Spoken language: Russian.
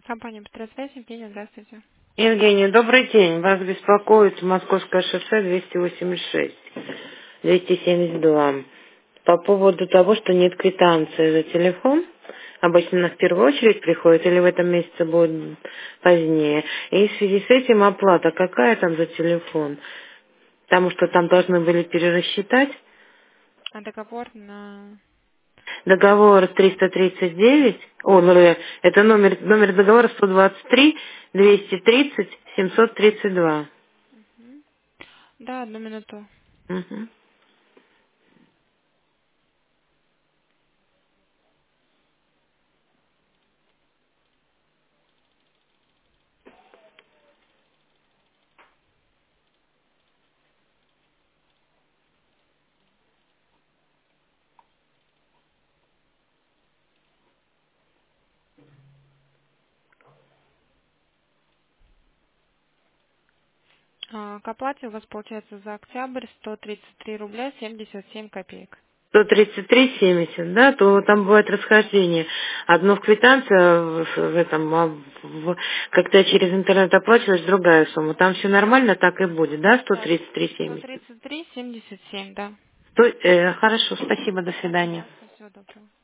Компания «Быстросвязь», Евгения, здравствуйте. Евгений, добрый день. Вас беспокоит Московское шоссе 286, 272. По поводу того, что нет квитанции за телефон. Обычно она в первую очередь приходит или в этом месяце будет позднее. И в связи с этим оплата какая там за телефон? Потому что там должны были перерасчитать. А договор на... Договор 339, это номер договора 123 230 732. Мгм. Да, одну минуту. Мгм. К оплате у вас получается за октябрь 133 рубля 77 копеек. 133,70, да, то там бывает расхождение. Одно в квитанции, а в этом, когда через интернет оплачиваешь, другая сумма. Там все нормально, так и будет, да, Да, 133,70? 133,77, да. Хорошо, спасибо, до свидания. Пожалуйста, всего доброго.